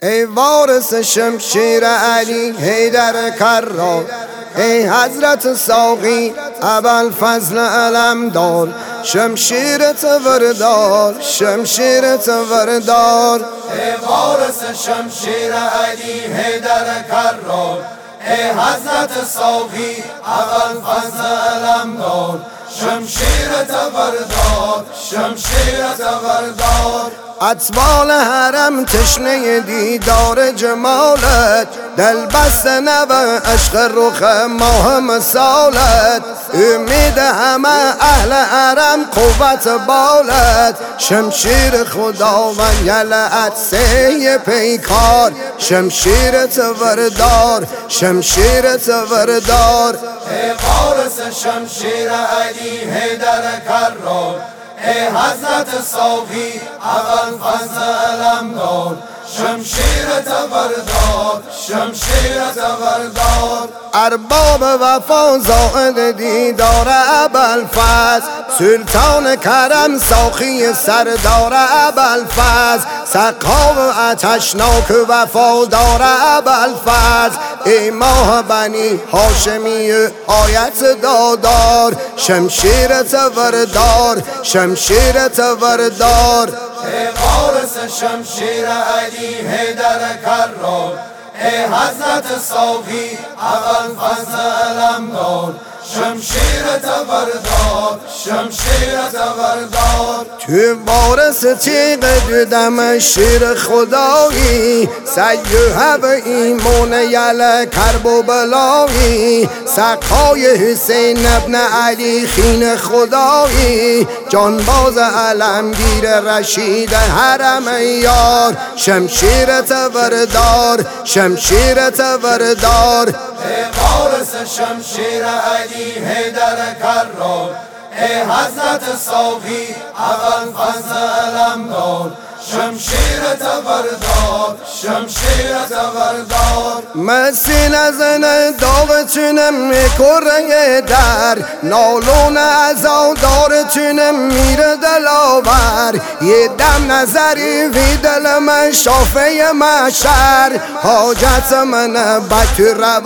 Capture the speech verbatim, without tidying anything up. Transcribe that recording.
ای وارث شمشیر علی حیدر کرار، ای حضرت ساقی ابوالفضل علمدار، شمشیرت وردار، شمشیرت وردار. ای وارث شمشیر علی حیدر کرار، ای حضرت ساقی ابوالفضل علمدار، شمشیرت وردار، شمشیرت وردار. اطفال حرم تشنه دیدار جمالت، دل بسته نو عشق رخ ماه مثالت، امید همه اهل حرم قوت بالت، شمشیر خداوند یلعت سه پیکار، شمشیرت وردار، شمشیرت وردار. ای وارث شمشیر علی حیدر کرار، ای حضرت ساقی ابوالفضل علمدار، شمشیرت وردار، شمشیرت وردار. ارباب وفا زائد دیدار ابوالفضل، سلطان کرم ساقی سردار ابوالفضل، سقا و آتشناک وفادار ابوالفضل، ای ماه بنی هاشمی آیت دادار، شمشیرت وردار، شمشیرت وردار. ای وارث شمشیر علی حیدر کرار، ای حضرت ساقی ابوالفضل علمدار، شمشیرت وردار، شمشیرت وردار. تو وارث تیغ دیدم شیر خدایی، سیحب ایمان یل کرب و بلایی، سقای حسین ابن علی خین خدایی، جانباز علمگیر رشید حرم یار، شمشیرت وردار، شمشیرت وردار. ای وارث شمشیر علی حیدر کرار، ای حضرت ساقی ابوالفضل علمدار، شمشیرت وردار، شمشیرت وردار. مسیل از داغ چونم میکره در، نالون عزادار چونم میره دلاور، یه دم نظری وی دل من شافه محشر، حاجت من بک رو